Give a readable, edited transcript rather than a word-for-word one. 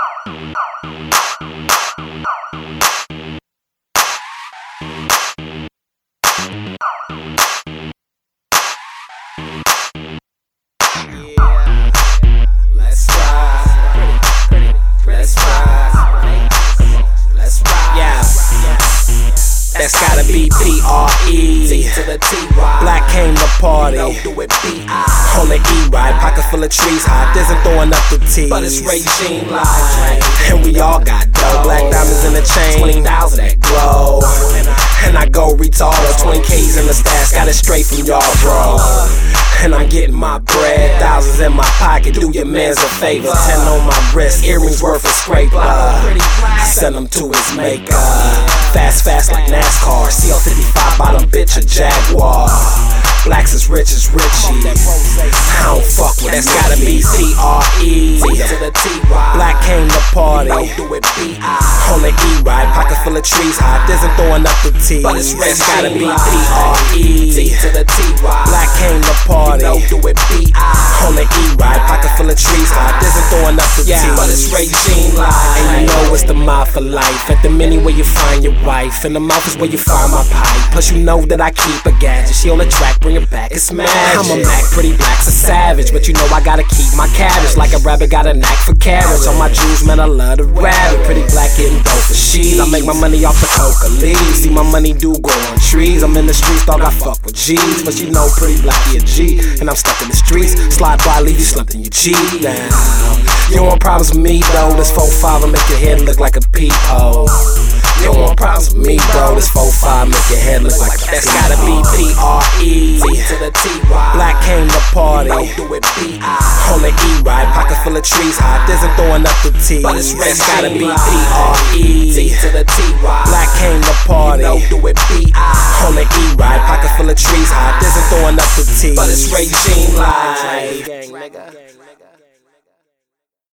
Let's ride. Let's ride. Let's ride. Yeah. That's gotta be P-R-E. T to the T-Y. Black came to party. No, do it B-I. On the E-ride. Pocket full of trees. Hot isn't throwing up the T. But it's regime light. And we all got dough. Black diamonds in the chain. 20,000 that glow. And I go retarded. 20Ks in the stash. Got it straight from y'all, bro. And I'm getting my bread. Thousands in my pocket. Do your mans a favor. 10 on my wrist. Earrings worth a scraper. I send them to his maker. Fast like NASCAR. CL55 bottom bitch a Jaguar. Blacks as rich as Richie. I don't fuck with that's gotta be T-R-E. T to the T-Y. Black came to party. Do it B-I. On the E-ride. Pocket full of trees. Hot isn't throwing up the T. But it's gotta be T-R-E. T to the T-Y. Black came to party. Do it B-I. On the E-ride. Pocket full of trees. Hot isn't throwing up the T. But it's regime life. And you know it's the mob for life. At the mini where you find your wife. In the mouth is where you find my pipe. Plus you know that I keep a gadget. She on the track, bring it back, it's magic. I'm a Mac, pretty black's a savage. But you know I gotta keep my cabbage. Like a rabbit got a knack for carrots. On my jewels, man, I love the rabbit. Pretty black getting dope for sheets. I make my money off the coca leaves. See my money do grow on trees. I'm in the streets, dog, I fuck with G's. But you know pretty black, he a G. And I'm stuck in the streets. Slide by, leave you slumped in your G down. You don't want problems with me, though. This 4-5 will make your head look like a peephole. You don't want problems with me, bro. This 4-5 make your head look like a that's gotta be P-R-E. T to the T-Y. Black came to party. Do it B-I. On the E-ride. Pocket full of trees. Hot isn't throwing up the T. But it's gotta be P-R-E. T to the T-Y. Black came to party. Do it B-I. On the E-ride. Pocket full of trees. Hot isn't throwing up the T. But it's regime life.